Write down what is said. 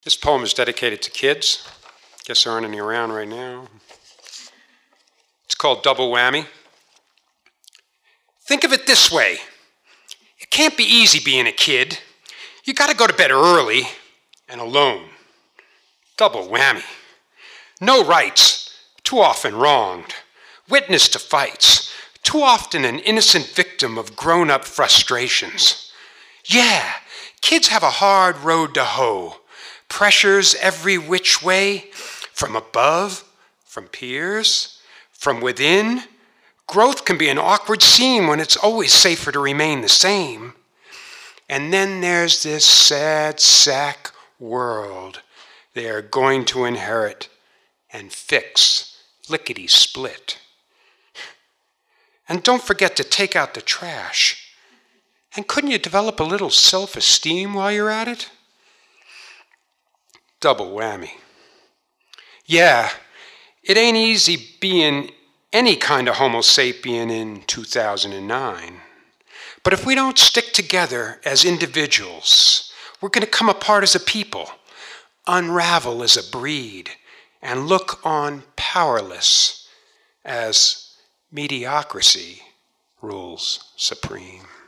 This poem is dedicated to kids. Guess there aren't any around right now. It's called Double Whammy. Think of it this way. It can't be easy being a kid. You gotta go to bed early and alone. Double whammy. No rights, too often wronged. Witness to fights, too often an innocent victim of grown-up frustrations. Yeah, kids have a hard road to hoe. Pressures every which way, from above, from peers, from within. Growth can be an awkward scene when it's always safer to remain the same. And then there's this sad sack world they are going to inherit and fix lickety-split. And don't forget to take out the trash. And couldn't you develop a little self-esteem while you're at it? Double whammy. Yeah, it ain't easy being any kind of Homo sapien in 2009. But if we don't stick together as individuals, we're going to come apart as a people, unravel as a breed, and look on powerless as mediocrity rules supreme.